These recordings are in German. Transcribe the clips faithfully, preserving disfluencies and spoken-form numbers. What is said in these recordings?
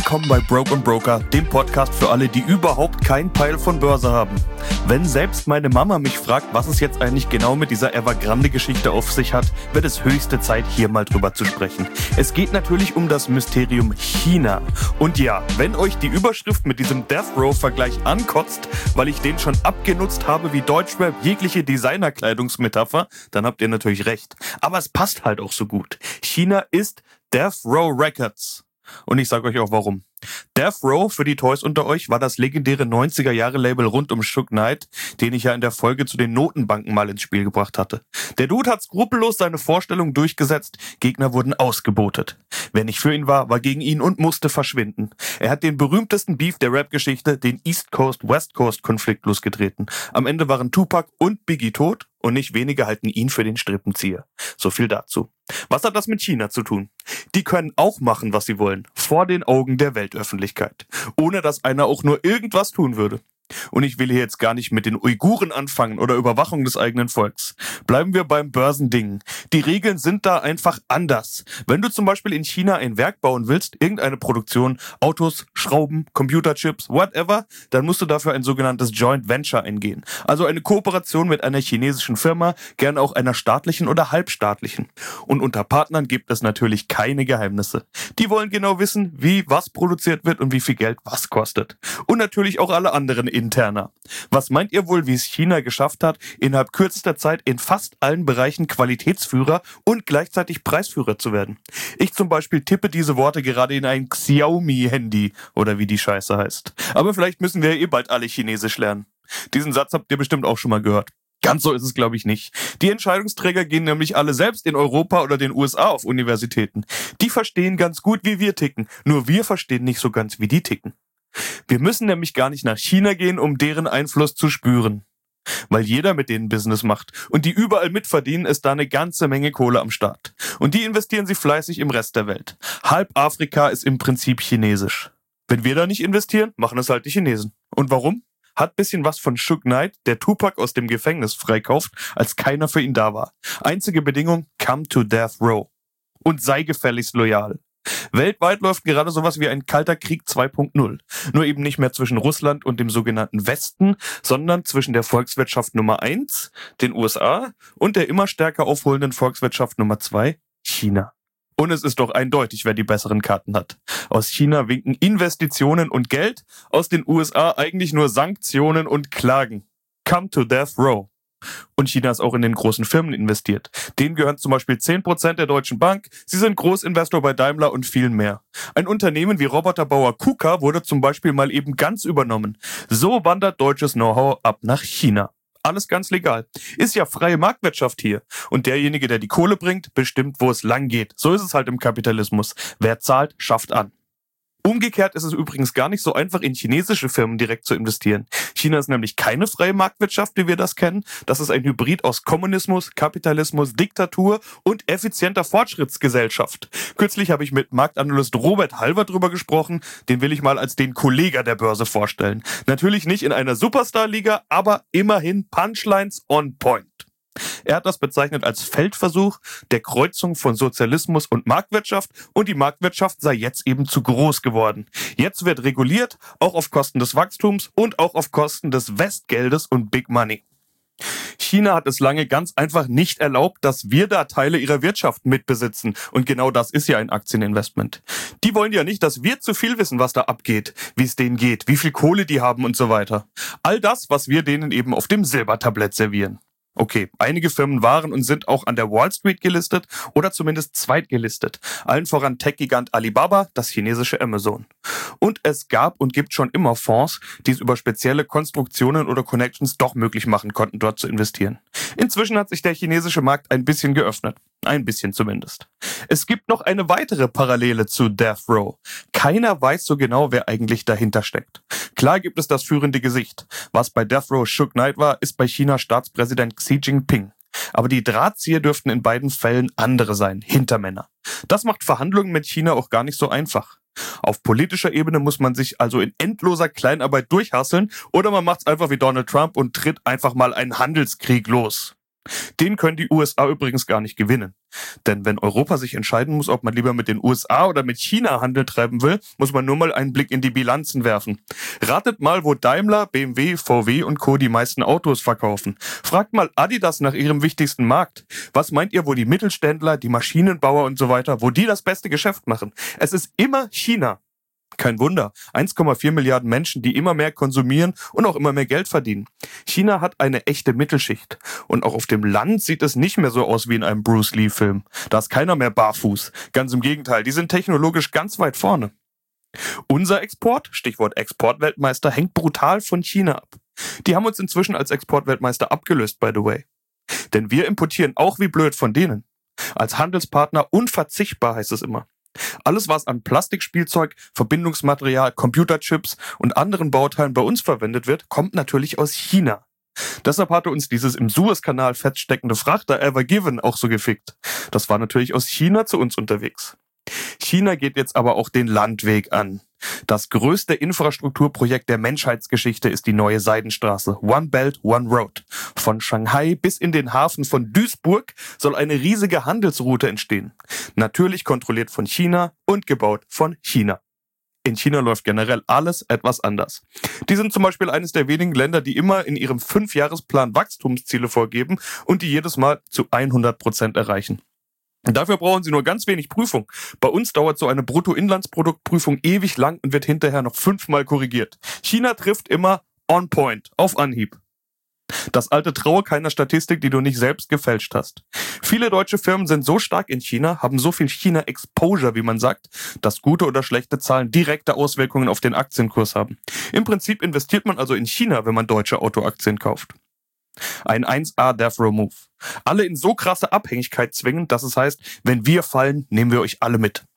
willkommen bei Broke und Broker, dem Podcast für alle, die überhaupt keinen Peil von Börse haben. Wenn selbst meine Mama mich fragt, was es jetzt eigentlich genau mit dieser Evergrande-Geschichte auf sich hat, wird es höchste Zeit, hier mal drüber zu sprechen. Es geht natürlich um das Mysterium China. Und ja, wenn euch die Überschrift mit diesem Death Row-Vergleich ankotzt, weil ich den schon abgenutzt habe wie Deutschrap jegliche Designerkleidungsmetapher, dann habt ihr natürlich recht. Aber es passt halt auch so gut. China ist Death Row Records. Und ich sage euch auch warum. Death Row, für die Toys unter euch, war das legendäre neunziger-Jahre-Label rund um Suge Knight, den ich ja in der Folge zu den Notenbanken mal ins Spiel gebracht hatte. Der Dude hat skrupellos seine Vorstellungen durchgesetzt, Gegner wurden ausgebotet. Wer nicht für ihn war, war gegen ihn und musste verschwinden. Er hat den berühmtesten Beef der Rap-Geschichte, den East Coast-West Coast-Konflikt losgetreten. Am Ende waren Tupac und Biggie tot und nicht wenige halten ihn für den Strippenzieher. So viel dazu. Was hat das mit China zu tun? Die können auch machen, was sie wollen, vor den Augen der Weltöffentlichkeit, ohne dass einer auch nur irgendwas tun würde. Und ich will hier jetzt gar nicht mit den Uiguren anfangen oder Überwachung des eigenen Volks. Bleiben wir beim Börsending. Die Regeln sind da einfach anders. Wenn du zum Beispiel in China ein Werk bauen willst, irgendeine Produktion, Autos, Schrauben, Computerchips, whatever, dann musst du dafür ein sogenanntes Joint Venture eingehen. Also eine Kooperation mit einer chinesischen Firma, gern auch einer staatlichen oder halbstaatlichen. Und unter Partnern gibt es natürlich keine Geheimnisse. Die wollen genau wissen, wie was produziert wird und wie viel Geld was kostet. Und natürlich auch alle anderen interner. Was meint ihr wohl, wie es China geschafft hat, innerhalb kürzester Zeit in fast allen Bereichen Qualitätsführer und gleichzeitig Preisführer zu werden? Ich zum Beispiel tippe diese Worte gerade in ein Xiaomi-Handy oder wie die Scheiße heißt. Aber vielleicht müssen wir ja eh bald alle Chinesisch lernen. Diesen Satz habt ihr bestimmt auch schon mal gehört. Ganz so ist es, glaube ich, nicht. Die Entscheidungsträger gehen nämlich alle selbst in Europa oder den U S A auf Universitäten. Die verstehen ganz gut, wie wir ticken. Nur wir verstehen nicht so ganz, wie die ticken. Wir müssen nämlich gar nicht nach China gehen, um deren Einfluss zu spüren. Weil jeder mit denen Business macht und die überall mitverdienen, ist da eine ganze Menge Kohle am Start. Und die investieren sie fleißig im Rest der Welt. Halb Afrika ist im Prinzip chinesisch. Wenn wir da nicht investieren, machen es halt die Chinesen. Und warum? Hat bisschen was von Suge Knight, der Tupac aus dem Gefängnis freikauft, als keiner für ihn da war. Einzige Bedingung, come to death row. Und sei gefälligst loyal. Weltweit läuft gerade sowas wie ein kalter Krieg zwei Punkt null. Nur eben nicht mehr zwischen Russland und dem sogenannten Westen, sondern zwischen der Volkswirtschaft Nummer eins, den U S A, und der immer stärker aufholenden Volkswirtschaft Nummer zwei, China. Und es ist doch eindeutig, wer die besseren Karten hat. Aus China winken Investitionen und Geld, aus den U S A eigentlich nur Sanktionen und Klagen. Come to death row. Und China ist auch in den großen Firmen investiert. Denen gehören zum Beispiel zehn Prozent der Deutschen Bank, sie sind Großinvestor bei Daimler und viel mehr. Ein Unternehmen wie Roboterbauer KUKA wurde zum Beispiel mal eben ganz übernommen. So wandert deutsches Know-how ab nach China. Alles ganz legal. Ist ja freie Marktwirtschaft hier. Und derjenige, der die Kohle bringt, bestimmt, wo es lang geht. So ist es halt im Kapitalismus. Wer zahlt, schafft an. Umgekehrt ist es übrigens gar nicht so einfach, in chinesische Firmen direkt zu investieren. China ist nämlich keine freie Marktwirtschaft, wie wir das kennen. Das ist ein Hybrid aus Kommunismus, Kapitalismus, Diktatur und effizienter Fortschrittsgesellschaft. Kürzlich habe ich mit Marktanalyst Robert Halver drüber gesprochen. Den will ich mal als den Kollega der Börse vorstellen. Natürlich nicht in einer Superstar-Liga, aber immerhin Punchlines on point. Er hat das bezeichnet als Feldversuch der Kreuzung von Sozialismus und Marktwirtschaft und die Marktwirtschaft sei jetzt eben zu groß geworden. Jetzt wird reguliert, auch auf Kosten des Wachstums und auch auf Kosten des Westgeldes und Big Money. China hat es lange ganz einfach nicht erlaubt, dass wir da Teile ihrer Wirtschaft mitbesitzen. Und genau das ist ja ein Aktieninvestment. Die wollen ja nicht, dass wir zu viel wissen, was da abgeht, wie es denen geht, wie viel Kohle die haben und so weiter. All das, was wir denen eben auf dem Silbertablett servieren. Okay, einige Firmen waren und sind auch an der Wall Street gelistet oder zumindest zweitgelistet. Allen voran Tech-Gigant Alibaba, das chinesische Amazon. Und es gab und gibt schon immer Fonds, die es über spezielle Konstruktionen oder Connections doch möglich machen konnten, dort zu investieren. Inzwischen hat sich der chinesische Markt ein bisschen geöffnet. Ein bisschen zumindest. Es gibt noch eine weitere Parallele zu Death Row. Keiner weiß so genau, wer eigentlich dahinter steckt. Klar gibt es das führende Gesicht. Was bei Death Row Suge Knight war, ist bei China Staatspräsident Xi Jinping. Aber die Drahtzieher dürften in beiden Fällen andere sein, Hintermänner. Das macht Verhandlungen mit China auch gar nicht so einfach. Auf politischer Ebene muss man sich also in endloser Kleinarbeit durchhasseln oder man macht's einfach wie Donald Trump und tritt einfach mal einen Handelskrieg los. Den können die U S A übrigens gar nicht gewinnen. Denn wenn Europa sich entscheiden muss, ob man lieber mit den U S A oder mit China Handel treiben will, muss man nur mal einen Blick in die Bilanzen werfen. Ratet mal, wo Daimler, B M W, V W und Co. die meisten Autos verkaufen. Fragt mal Adidas nach ihrem wichtigsten Markt. Was meint ihr, wo die Mittelständler, die Maschinenbauer und so weiter, wo die das beste Geschäft machen? Es ist immer China. Kein Wunder, eins Komma vier Milliarden Menschen, die immer mehr konsumieren und auch immer mehr Geld verdienen. China hat eine echte Mittelschicht. Und auch auf dem Land sieht es nicht mehr so aus wie in einem Bruce Lee-Film. Da ist keiner mehr barfuß. Ganz im Gegenteil, die sind technologisch ganz weit vorne. Unser Export, Stichwort Exportweltmeister, hängt brutal von China ab. Die haben uns inzwischen als Exportweltmeister abgelöst, by the way. Denn wir importieren auch wie blöd von denen. Als Handelspartner unverzichtbar, heißt es immer. Alles, was an Plastikspielzeug, Verbindungsmaterial, Computerchips und anderen Bauteilen bei uns verwendet wird, kommt natürlich aus China. Deshalb hatte uns dieses im Suezkanal feststeckende Frachter Ever Given auch so gefickt. Das war natürlich aus China zu uns unterwegs. China geht jetzt aber auch den Landweg an. Das größte Infrastrukturprojekt der Menschheitsgeschichte ist die neue Seidenstraße. One Belt, One Road. Von Shanghai bis in den Hafen von Duisburg soll eine riesige Handelsroute entstehen. Natürlich kontrolliert von China und gebaut von China. In China läuft generell alles etwas anders. Die sind zum Beispiel eines der wenigen Länder, die immer in ihrem Fünfjahresplan Wachstumsziele vorgeben und die jedes Mal zu hundert Prozent erreichen. Dafür brauchen sie nur ganz wenig Prüfung. Bei uns dauert so eine Bruttoinlandsproduktprüfung ewig lang und wird hinterher noch fünfmal korrigiert. China trifft immer on point, auf Anhieb. Das alte Traue keiner Statistik, die du nicht selbst gefälscht hast. Viele deutsche Firmen sind so stark in China, haben so viel China-Exposure, wie man sagt, dass gute oder schlechte Zahlen direkte Auswirkungen auf den Aktienkurs haben. Im Prinzip investiert man also in China, wenn man deutsche Autoaktien kauft. Ein eins A Death Row Move. Alle in so krasse Abhängigkeit zwingen, dass es heißt, wenn wir fallen, nehmen wir euch alle mit.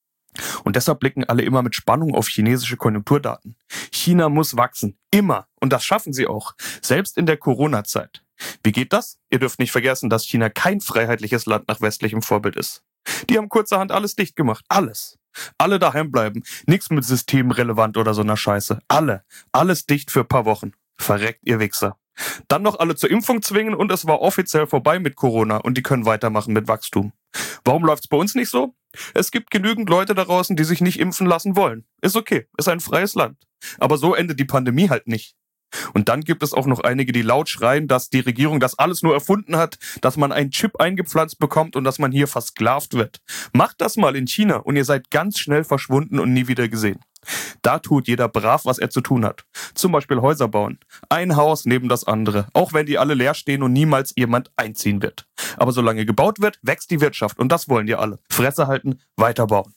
Und deshalb blicken alle immer mit Spannung auf chinesische Konjunkturdaten. China muss wachsen. Immer. Und das schaffen sie auch. Selbst in der Corona-Zeit. Wie geht das? Ihr dürft nicht vergessen, dass China kein freiheitliches Land nach westlichem Vorbild ist. Die haben kurzerhand alles dicht gemacht. Alles. Alle daheim bleiben. Nichts mit systemrelevant oder so einer Scheiße. Alle. Alles dicht für ein paar Wochen. Verreckt, ihr Wichser. Dann noch alle zur Impfung zwingen und es war offiziell vorbei mit Corona und die können weitermachen mit Wachstum. Warum läuft's bei uns nicht so? Es gibt genügend Leute da draußen, die sich nicht impfen lassen wollen. Ist okay, ist ein freies Land. Aber so endet die Pandemie halt nicht. Und dann gibt es auch noch einige, die laut schreien, dass die Regierung das alles nur erfunden hat, dass man einen Chip eingepflanzt bekommt und dass man hier versklavt wird. Macht das mal in China und ihr seid ganz schnell verschwunden und nie wieder gesehen. Da tut jeder brav, was er zu tun hat. Zum Beispiel Häuser bauen. Ein Haus neben das andere. Auch wenn die alle leer stehen und niemals jemand einziehen wird. Aber solange gebaut wird, wächst die Wirtschaft. Und das wollen die alle. Fresse halten, weiterbauen.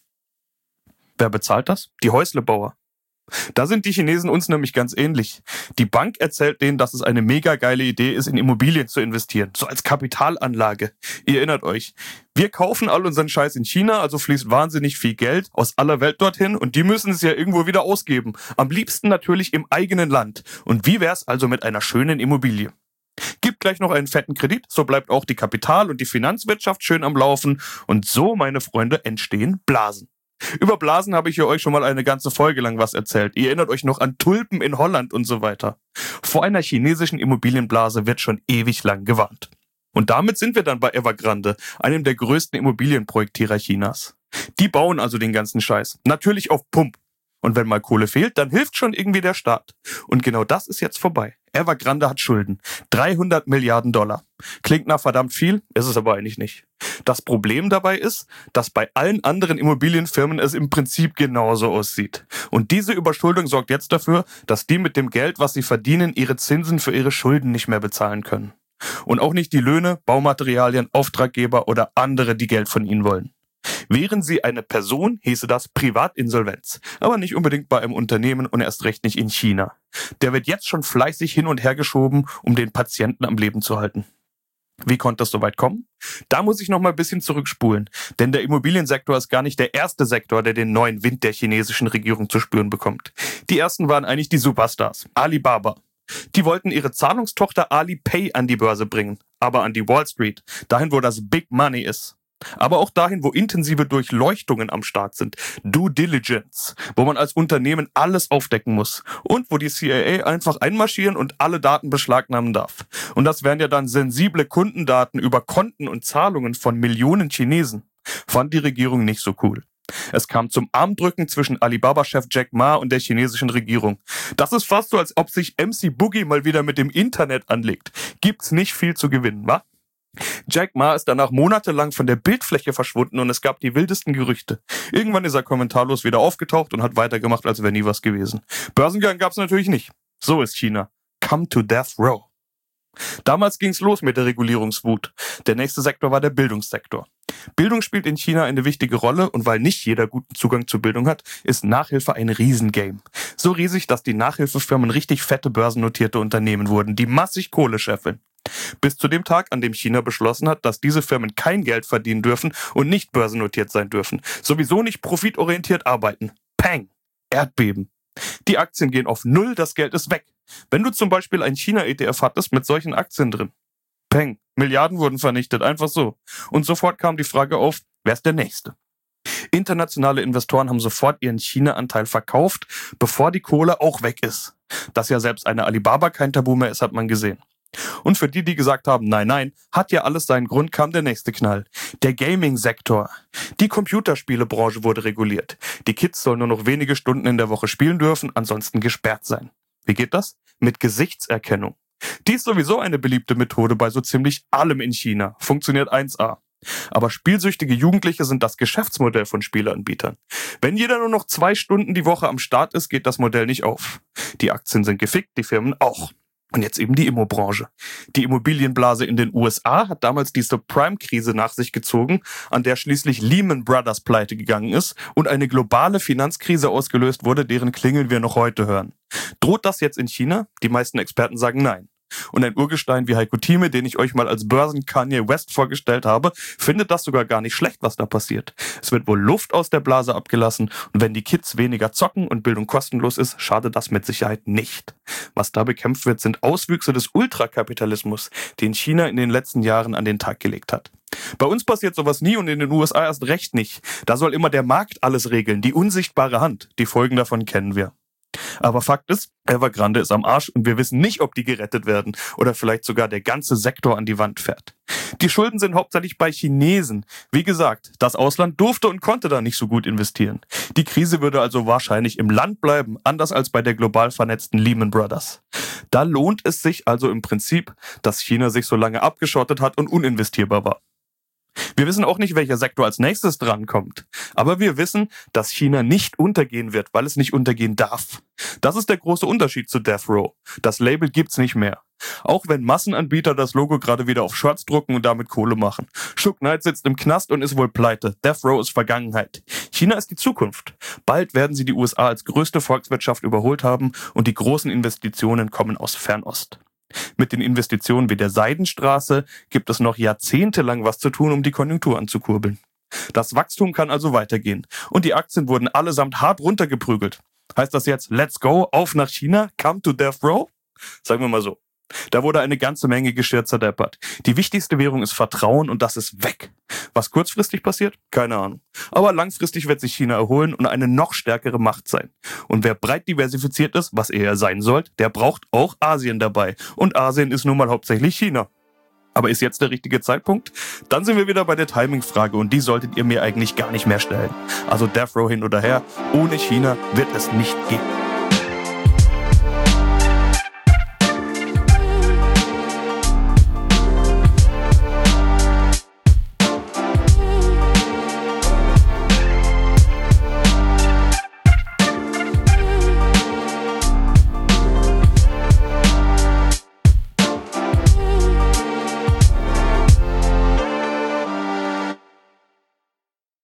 Wer bezahlt das? Die Häuslebauer. Da sind die Chinesen uns nämlich ganz ähnlich. Die Bank erzählt denen, dass es eine mega geile Idee ist, in Immobilien zu investieren. So als Kapitalanlage. Ihr erinnert euch. Wir kaufen all unseren Scheiß in China, also fließt wahnsinnig viel Geld aus aller Welt dorthin und die müssen es ja irgendwo wieder ausgeben. Am liebsten natürlich im eigenen Land. Und wie wär's also mit einer schönen Immobilie? Gibt gleich noch einen fetten Kredit, so bleibt auch die Kapital- und die Finanzwirtschaft schön am Laufen. Und so, meine Freunde, entstehen Blasen. Über Blasen habe ich ja euch schon mal eine ganze Folge lang was erzählt. Ihr erinnert euch noch an Tulpen in Holland und so weiter. Vor einer chinesischen Immobilienblase wird schon ewig lang gewarnt. Und damit sind wir dann bei Evergrande, einem der größten Immobilienprojektierer Chinas. Die bauen also den ganzen Scheiß. Natürlich auf Pump. Und wenn mal Kohle fehlt, dann hilft schon irgendwie der Staat. Und genau das ist jetzt vorbei. Evergrande hat Schulden. dreihundert Milliarden Dollar. Klingt nach verdammt viel, ist es aber eigentlich nicht. Das Problem dabei ist, dass bei allen anderen Immobilienfirmen es im Prinzip genauso aussieht. Und diese Überschuldung sorgt jetzt dafür, dass die mit dem Geld, was sie verdienen, ihre Zinsen für ihre Schulden nicht mehr bezahlen können. Und auch nicht die Löhne, Baumaterialien, Auftraggeber oder andere, die Geld von ihnen wollen. Wären sie eine Person, hieße das Privatinsolvenz. Aber nicht unbedingt bei einem Unternehmen und erst recht nicht in China. Der wird jetzt schon fleißig hin und her geschoben, um den Patienten am Leben zu halten. Wie konnte das so weit kommen? Da muss ich noch mal ein bisschen zurückspulen. Denn der Immobiliensektor ist gar nicht der erste Sektor, der den neuen Wind der chinesischen Regierung zu spüren bekommt. Die ersten waren eigentlich die Superstars. Alibaba. Die wollten ihre Zahlungstochter Alipay an die Börse bringen. Aber an die Wall Street. Dahin, wo das Big Money ist. Aber auch dahin, wo intensive Durchleuchtungen am Start sind. Due Diligence, wo man als Unternehmen alles aufdecken muss. Und wo die C I A einfach einmarschieren und alle Daten beschlagnahmen darf. Und das wären ja dann sensible Kundendaten über Konten und Zahlungen von Millionen Chinesen. Fand die Regierung nicht so cool. Es kam zum Armdrücken zwischen Alibaba-Chef Jack Ma und der chinesischen Regierung. Das ist fast so, als ob sich M C Boogie mal wieder mit dem Internet anlegt. Gibt's nicht viel zu gewinnen, wa? Jack Ma ist danach monatelang von der Bildfläche verschwunden und es gab die wildesten Gerüchte. Irgendwann ist er kommentarlos wieder aufgetaucht und hat weitergemacht, als wäre nie was gewesen. Börsengang gab's natürlich nicht. So ist China. Come to death row. Damals ging's los mit der Regulierungswut. Der nächste Sektor war der Bildungssektor. Bildung spielt in China eine wichtige Rolle und weil nicht jeder guten Zugang zu Bildung hat, ist Nachhilfe ein Riesengame. So riesig, dass die Nachhilfefirmen richtig fette börsennotierte Unternehmen wurden, die massig Kohle scheffeln. Bis zu dem Tag, an dem China beschlossen hat, dass diese Firmen kein Geld verdienen dürfen und nicht börsennotiert sein dürfen. Sowieso nicht profitorientiert arbeiten. Peng! Erdbeben. Die Aktien gehen auf Null, das Geld ist weg. Wenn du zum Beispiel ein China-E T F hattest mit solchen Aktien drin. Peng! Milliarden wurden vernichtet, einfach so. Und sofort kam die Frage auf, wer ist der Nächste? Internationale Investoren haben sofort ihren China-Anteil verkauft, bevor die Kohle auch weg ist. Dass ja selbst eine Alibaba kein Tabu mehr ist, hat man gesehen. Und für die, die gesagt haben, nein, nein, hat ja alles seinen Grund, kam der nächste Knall. Der Gaming-Sektor. Die Computerspielebranche wurde reguliert. Die Kids sollen nur noch wenige Stunden in der Woche spielen dürfen, ansonsten gesperrt sein. Wie geht das? Mit Gesichtserkennung. Die ist sowieso eine beliebte Methode bei so ziemlich allem in China. Funktioniert eins a. Aber spielsüchtige Jugendliche sind das Geschäftsmodell von Spieleanbietern. Wenn jeder nur noch zwei Stunden die Woche am Start ist, geht das Modell nicht auf. Die Aktien sind gefickt, die Firmen auch. Und jetzt eben die Immobranche. Die Immobilienblase in den U S A hat damals die Subprime-Krise nach sich gezogen, an der schließlich Lehman Brothers pleite gegangen ist und eine globale Finanzkrise ausgelöst wurde, deren Klingeln wir noch heute hören. Droht das jetzt in China? Die meisten Experten sagen nein. Und ein Urgestein wie Heiko Thieme, den ich euch mal als Börsen-Kanye West vorgestellt habe, findet das sogar gar nicht schlecht, was da passiert. Es wird wohl Luft aus der Blase abgelassen und wenn die Kids weniger zocken und Bildung kostenlos ist, schadet das mit Sicherheit nicht. Was da bekämpft wird, sind Auswüchse des Ultrakapitalismus, den China in den letzten Jahren an den Tag gelegt hat. Bei uns passiert sowas nie und in den U S A erst recht nicht. Da soll immer der Markt alles regeln, die unsichtbare Hand. Die Folgen davon kennen wir. Aber Fakt ist, Evergrande ist am Arsch und wir wissen nicht, ob die gerettet werden oder vielleicht sogar der ganze Sektor an die Wand fährt. Die Schulden sind hauptsächlich bei Chinesen. Wie gesagt, das Ausland durfte und konnte da nicht so gut investieren. Die Krise würde also wahrscheinlich im Land bleiben, anders als bei der global vernetzten Lehman Brothers. Da lohnt es sich also im Prinzip, dass China sich so lange abgeschottet hat und uninvestierbar war. Wir wissen auch nicht, welcher Sektor als nächstes drankommt. Aber wir wissen, dass China nicht untergehen wird, weil es nicht untergehen darf. Das ist der große Unterschied zu Death Row. Das Label gibt's nicht mehr. Auch wenn Massenanbieter das Logo gerade wieder auf Shirts drucken und damit Kohle machen. Suge Knight sitzt im Knast und ist wohl pleite. Death Row ist Vergangenheit. China ist die Zukunft. Bald werden sie die U S A als größte Volkswirtschaft überholt haben und die großen Investitionen kommen aus Fernost. Mit den Investitionen wie der Seidenstraße gibt es noch jahrzehntelang was zu tun, um die Konjunktur anzukurbeln. Das Wachstum kann also weitergehen. Und die Aktien wurden allesamt hart runtergeprügelt. Heißt das jetzt, let's go, auf nach China, come to death row? Sagen wir mal so. Da wurde eine ganze Menge Geschirr zerdeppert. Die wichtigste Währung ist Vertrauen und das ist weg. Was kurzfristig passiert? Keine Ahnung. Aber langfristig wird sich China erholen und eine noch stärkere Macht sein. Und wer breit diversifiziert ist, was er ja sein sollte, der braucht auch Asien dabei. Und Asien ist nun mal hauptsächlich China. Aber ist jetzt der richtige Zeitpunkt? Dann sind wir wieder bei der Timing-Frage und die solltet ihr mir eigentlich gar nicht mehr stellen. Also Death Row hin oder her, ohne China wird es nicht gehen.